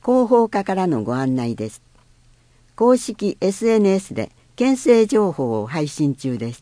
広報課からのご案内です。公式 SNS で県政情報を配信中です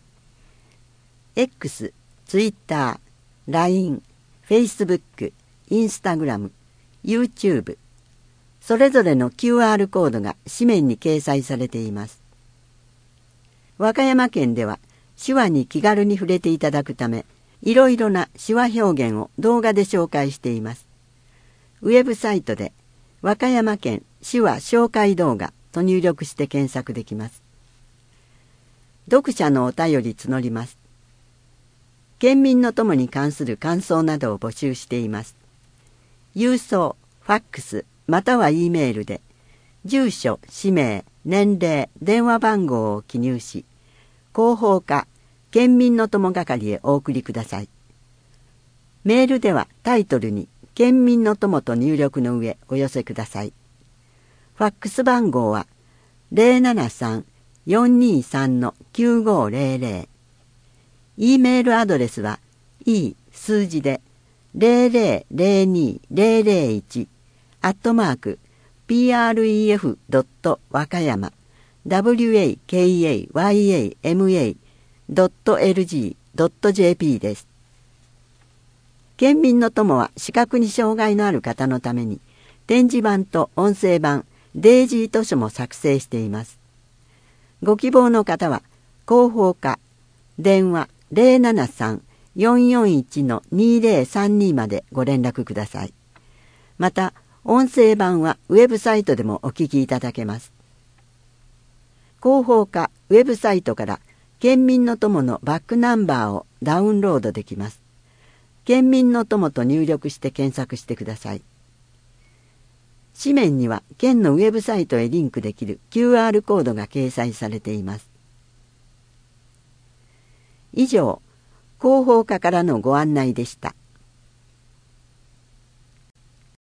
。X、Twitter、LINE、Facebook、Instagram、YouTube、それぞれの QR コードが紙面に掲載されています。和歌山県では手話に気軽に触れていただくため、いろいろな手話表現を動画で紹介しています。ウェブサイトで和歌山県手話紹介動画と入力して検索できます。読者のお便り募ります。県民の友に関する感想などを募集しています。郵送、ファックス、または E メールで、住所、氏名、年齢、電話番号を記入し、広報課、県民の友係へお送りください。メールではタイトルに、県民の友と入力の上お寄せください。ファックス番号は 073-423-9500。E メールアドレスは E 数字で0002-001@pref.wakayama wakayama.lg.jp です。県民の友は視覚に障害のある方のために点字版と音声版デイジー図書も作成しています。ご希望の方は広報課電話073-441-2032までご連絡ください。また音声版はウェブサイトでもお聞きいただけます。広報課ウェブサイトから県民の友のバックナンバーをダウンロードできます。県民の友と入力して検索してください。紙面には県のウェブサイトへリンクできる QR コードが掲載されています。以上、広報課からのご案内でした。